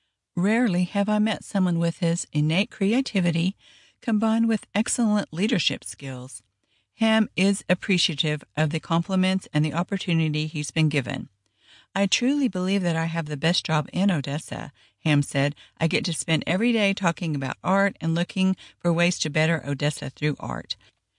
Speaker 4: Rarely have I met someone with his innate creativity combined with excellent leadership skills. Ham is appreciative of the compliments and the opportunity he's been given. I truly believe that I have the best job in Odessa, Ham said. I get to spend every day talking about art and looking for ways to better Odessa through art.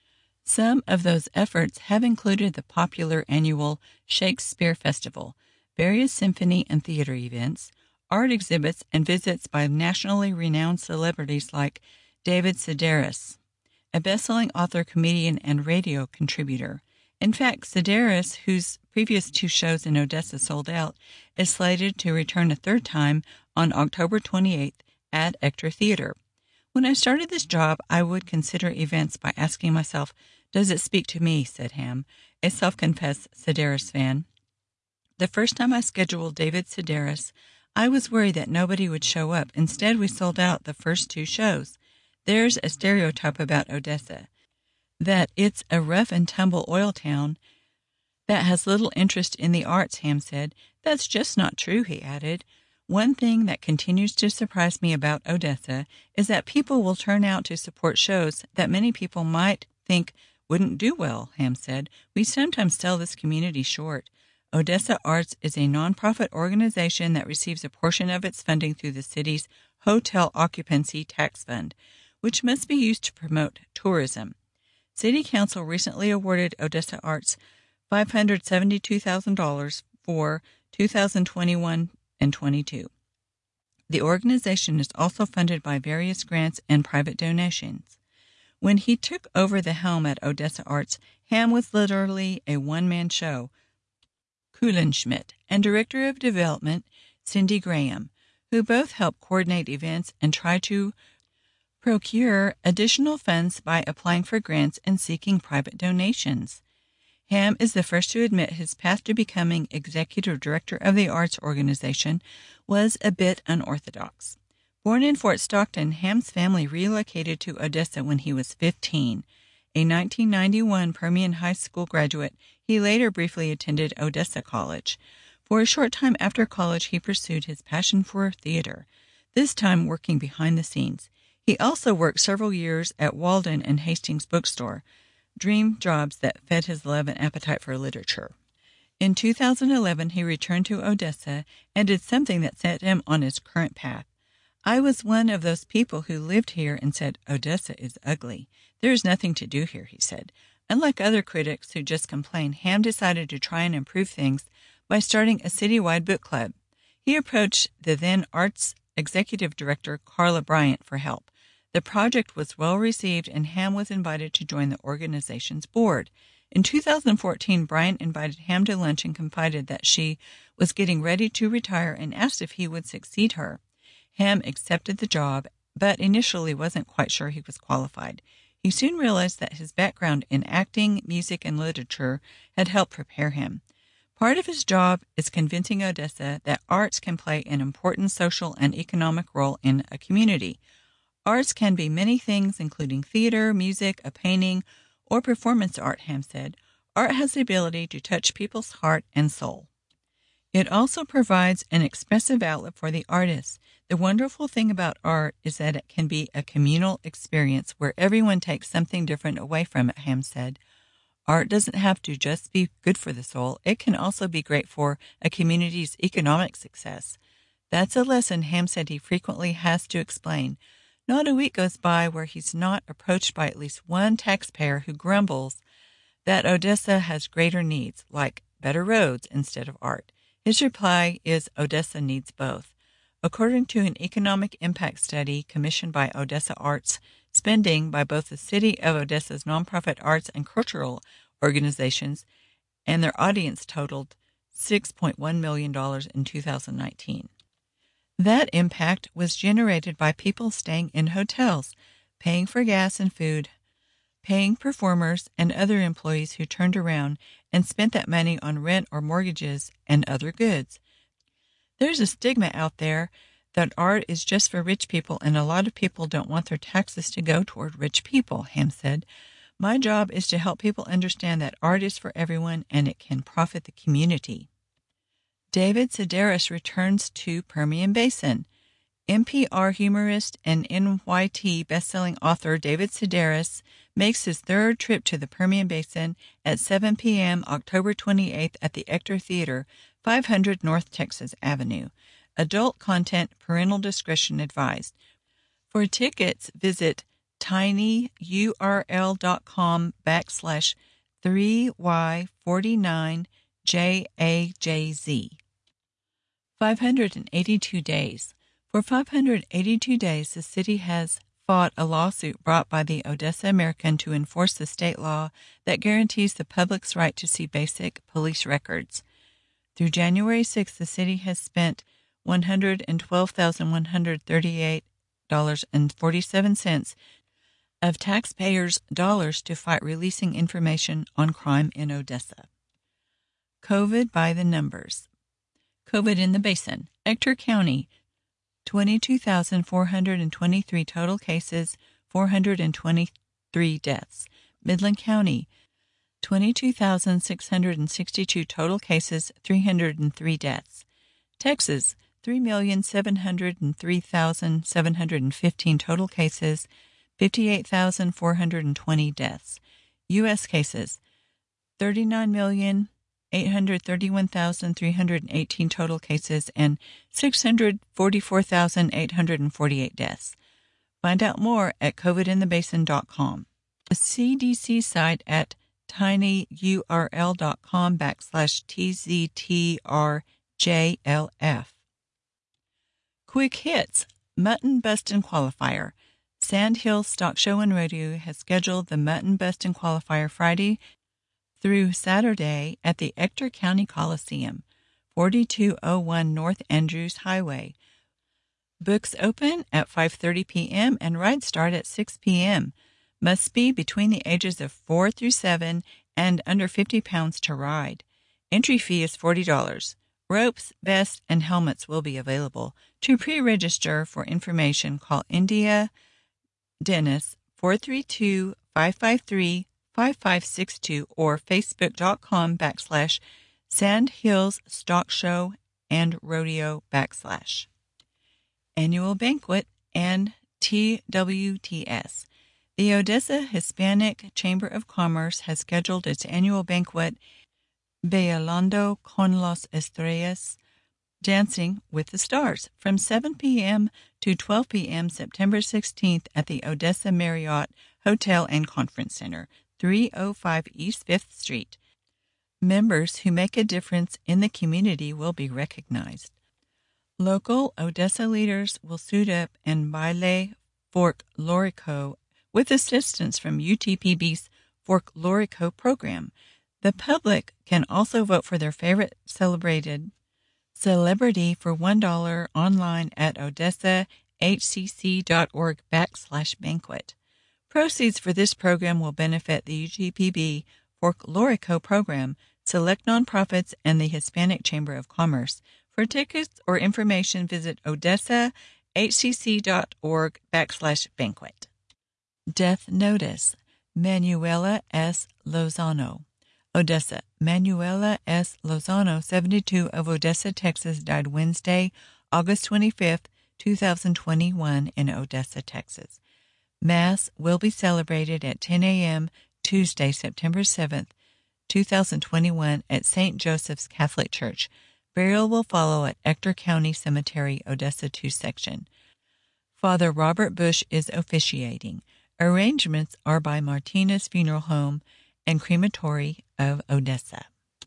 Speaker 4: Some of those efforts have included the popular annual Shakespeare Festival, various symphony and theater events, art exhibits, and visits by nationally renowned celebrities like David Sedaris, a best-selling author, comedian, and radio contributor. In fact, Sedaris, whose previous two shows in Odessa sold out, is slated to return a third time on October twenty-eighth at Ector Theater. When I started this job, I would consider events by asking myself, does it speak to me, said Ham, a self-confessed Sedaris fan. The first time I scheduled David Sedaris, I was worried that nobody would show up. Instead, we sold out the first two shows. There's a stereotype about Odessa, that it's a rough and tumble oil town that has little interest in the arts, Ham said. That's just not true, he added. One thing that continues to surprise me about Odessa is that people will turn out to support shows that many people might think wouldn't do well, Ham said. We sometimes sell this community short. Odessa Arts is a nonprofit organization that receives a portion of its funding through the city's hotel occupancy tax fund, which must be used to promote tourism. City Council recently awarded Odessa Arts five hundred seventy-two thousand dollars for two thousand twenty-one and twenty-two. The organization is also funded by various grants and private donations. When he took over the helm at Odessa Arts, Ham was literally a one-man show. Kuhlenschmidt and Director of Development Cindy Graham, who both help coordinate events and try to procure additional funds by applying for grants and seeking private donations. Ham is the first to admit his path to becoming executive director of the arts organization was a bit unorthodox. Born in Fort Stockton, Ham's family relocated to Odessa when he was fifteen. A nineteen ninety-one Permian High School graduate, he later briefly attended Odessa College. For a short time after college, he pursued his passion for theater, this time working behind the scenes. He also worked several years at Walden and Hastings Bookstore, dream jobs that fed his love and appetite for literature. In two thousand eleven, he returned to Odessa and did something that set him on his current path. I was one of those people who lived here and said, Odessa is ugly. There is nothing to do here, he said. Unlike other critics who just complain, Ham decided to try and improve things by starting a citywide book club. He approached the then arts executive director, Carla Bryant, for help. The project was well received, and Ham was invited to join the organization's board. In two thousand fourteen, Bryant invited Ham to lunch and confided that she was getting ready to retire and asked if he would succeed her. Ham accepted the job, but initially wasn't quite sure he was qualified. He soon realized that his background in acting, music, and literature had helped prepare him. Part of his job is convincing Odessa that arts can play an important social and economic role in a community. Arts can be many things, including theater, music, a painting, or performance art, Ham said. Art has the ability to touch people's heart and soul. It also provides an expressive outlet for the artist. The wonderful thing about art is that it can be a communal experience where everyone takes something different away from it, Ham said. Art doesn't have to just be good for the soul. It can also be great for a community's economic success. That's a lesson Ham said he frequently has to explain. Not a week goes by where he's not approached by at least one taxpayer who grumbles that Odessa has greater needs, like better roads instead of art. His reply is Odessa needs both. According to an economic impact study commissioned by Odessa Arts, spending by both the City of Odessa's nonprofit arts and cultural organizations and their audience totaled six point one million dollars in two thousand nineteen. That impact was generated by people staying in hotels, paying for gas and food, paying performers and other employees who turned around and spent that money on rent or mortgages and other goods. There's a stigma out there that art is just for rich people, and a lot of people don't want their taxes to go toward rich people, Ham said. My job is to help people understand that art is for everyone and it can profit the community. David Sedaris returns to Permian Basin. N P R humorist and N Y T bestselling author David Sedaris makes his third trip to the Permian Basin at seven p.m. October twenty-eighth at the Ector Theater, five hundred North Texas Avenue. Adult content, parental discretion advised. For tickets, visit tinyurl.com backslash 3y49jajz. five hundred eighty-two days. For five hundred eighty-two days, the city has fought a lawsuit brought by the Odessa American to enforce the state law that guarantees the public's right to see basic police records. Through January sixth, the city has spent one hundred twelve thousand one hundred thirty-eight dollars and forty-seven cents of taxpayers' dollars to fight releasing information on crime in Odessa. COVID by the numbers. COVID in the Basin. Ector County, twenty-two thousand four hundred twenty-three total cases, four hundred twenty-three deaths. Midland County, twenty-two thousand six hundred sixty-two total cases, three hundred three deaths. Texas, three million seven hundred three thousand seven hundred fifteen total cases, fifty-eight thousand four hundred twenty deaths. U S cases, thirty-nine million eight hundred thirty-one thousand three hundred eighteen total cases and six hundred forty-four thousand eight hundred forty-eight deaths. Find out more at covid in the basin dot com. The C D C site at tinyurl.com backslash tztrjlf. Quick hits. Mutton Bustin' Qualifier. Sandhills Stock Show and Rodeo has scheduled the Mutton Bustin' Qualifier Friday through Saturday at the Ector County Coliseum, forty-two oh one North Andrews Highway. Books open at five thirty p.m. and rides start at six p.m. Must be between the ages of four through seven and under fifty pounds to ride. Entry fee is forty dollars. Ropes, vests, and helmets will be available. To pre-register for information, call India Dennis four three two, five five three, five five six two or facebook.com backslash Sandhills Stock Show and Rodeo backslash. Annual Banquet and T W T S. The Odessa Hispanic Chamber of Commerce has scheduled its annual banquet, Bailando con las Estrellas, Dancing with the Stars, from seven p.m. to twelve p.m. September sixteenth at the Odessa Marriott Hotel and Conference Center, three oh five East fifth Street. Members who make a difference in the community will be recognized. Local Odessa leaders will suit up and baile folklorico with assistance from U T P B's folklorico program. The public can also vote for their favorite celebrated celebrity for one dollar online at odessa h c c dot org backslash banquet. Proceeds for this program will benefit the U T P B Folklorico program, select nonprofits, and the Hispanic Chamber of Commerce. For tickets or information, visit odessa h c c dot org backslash banquet. Death Notice. Manuela S. Lozano. Odessa. Manuela S. Lozano, seventy-two, of Odessa, Texas, died Wednesday, August twenty-fifth, two thousand twenty-one in Odessa, Texas. Mass will be celebrated at ten a.m. Tuesday, September seventh, two thousand twenty-one at Saint Joseph's Catholic Church. Burial will follow at Ector County Cemetery, Odessa two section. Father Robert Bush is officiating. Arrangements are by Martinez Funeral Home and Crematory of Odessa.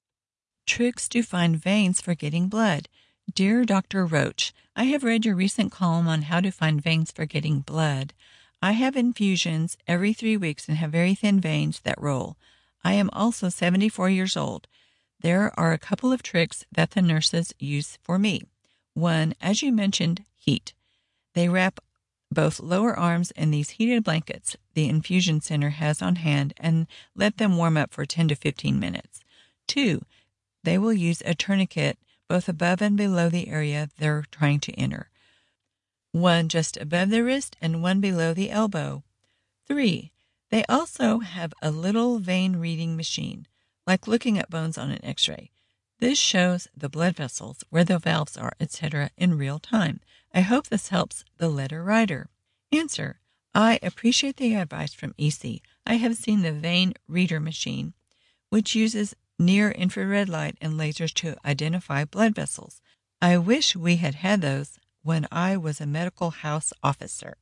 Speaker 4: Tricks to find veins for getting blood. Dear Doctor Roach, I have read your recent column on how to find veins for getting blood. I have infusions every three weeks and have very thin veins that roll. I am also seventy-four years old. There are a couple of tricks that the nurses use for me. One, as you mentioned, heat. They wrap both lower arms in these heated blankets the infusion center has on hand and let them warm up for ten to fifteen minutes. Two, they will use a tourniquet both above and below the area they're trying to enter. One just above the wrist and one below the elbow. Three, They also have a little vein reading machine, like looking at bones on an x-ray. This shows the blood vessels, where the valves are, et cetera in real time. I hope this helps the letter writer. Answer: I appreciate the advice from E C. I have seen the vein reader machine, which uses near-infrared light and lasers to identify blood vessels. I wish we had had those when I was a medical house officer.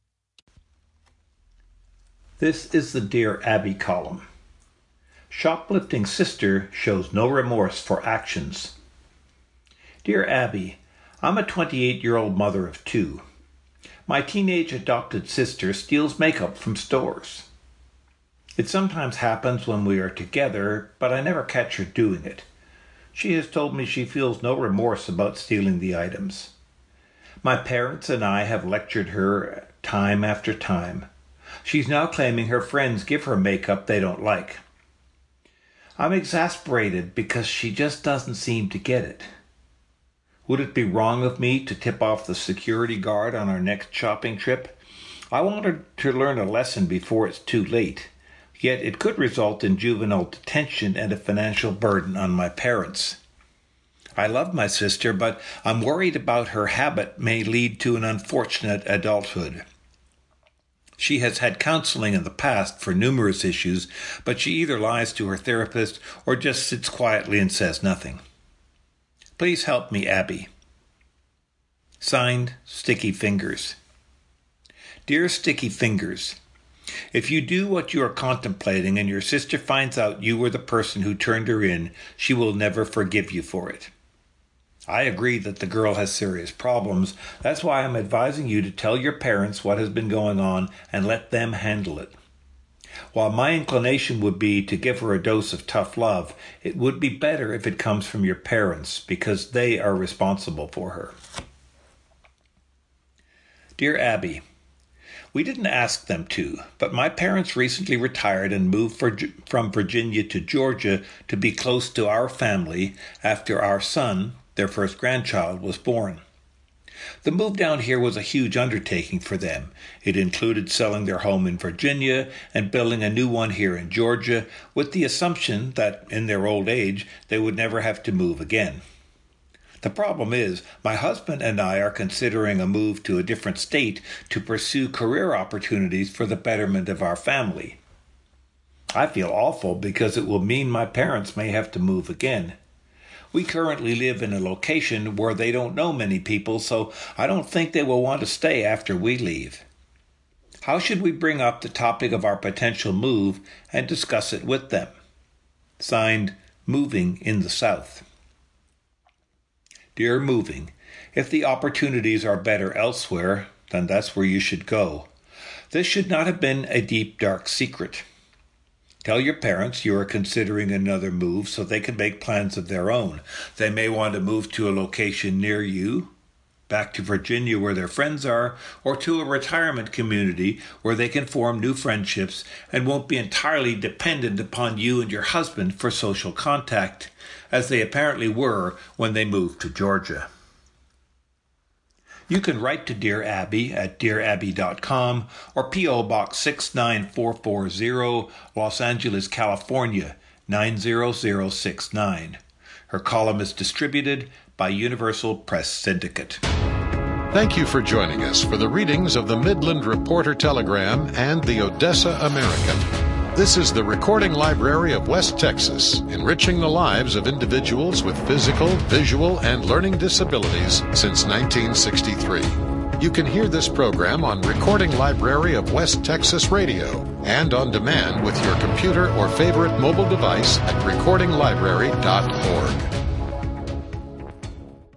Speaker 3: This is the Dear Abby column. Shoplifting sister shows no remorse for actions. Dear Abby, I'm a twenty-eight-year-old mother of two. My teenage adopted sister steals makeup from stores. It sometimes happens when we are together, but I never catch her doing it. She has told me she feels no remorse about stealing the items. My parents and I have lectured her time after time. She's now claiming her friends give her makeup they don't like. I'm exasperated because she just doesn't seem to get it. Would it be wrong of me to tip off the security guard on our next shopping trip? I want her to learn a lesson before it's too late, yet it could result in juvenile detention and a financial burden on my parents. I love my sister, but I'm worried about her habit may lead to an unfortunate adulthood. She has had counseling in the past for numerous issues, but she either lies to her therapist or just sits quietly and says nothing. Please help me, Abby. Signed, Sticky Fingers. Dear Sticky Fingers, if you do what you are contemplating and your sister finds out you were the person who turned her in, she will never forgive you for it. I agree that the girl has serious problems. That's why I'm advising you to tell your parents what has been going on and let them handle it. While my inclination would be to give her a dose of tough love, it would be better if it comes from your parents because they are responsible for her. Dear Abby, we didn't ask them to, but my parents recently retired and moved for, from Virginia to Georgia to be close to our family after our son, their first grandchild, was born. The move down here was a huge undertaking for them. It included selling their home in Virginia and building a new one here in Georgia, with the assumption that in their old age they would never have to move again. The problem is, my husband and I are considering a move to a different state to pursue career opportunities for the betterment of our family. I feel awful because it will mean my parents may have to move again. We currently live in a location where they don't know many people, so I don't think they will want to stay after we leave. How should we bring up the topic of our potential move and discuss it with them? Signed, Moving in the South. Dear Moving, if the opportunities are better elsewhere, then that's where you should go. This should not have been a deep, dark secret. Tell your parents you are considering another move so they can make plans of their own. They may want to move to a location near you, back to Virginia where their friends are, or to a retirement community where they can form new friendships and won't be entirely dependent upon you and your husband for social contact, as they apparently were when they moved to Georgia. You can write to Dear Abby at dear abby dot com or P O Box six nine four four zero, Los Angeles, California, nine zero zero six nine. Her column is distributed by Universal Press Syndicate.
Speaker 1: Thank you for joining us for the readings of the Midland Reporter Telegram and the Odessa American. This is the Recording Library of West Texas, enriching the lives of individuals with physical, visual, and learning disabilities since nineteen sixty-three. You can hear this program on Recording Library of West Texas Radio and on demand with your computer or favorite mobile device at recording library dot org.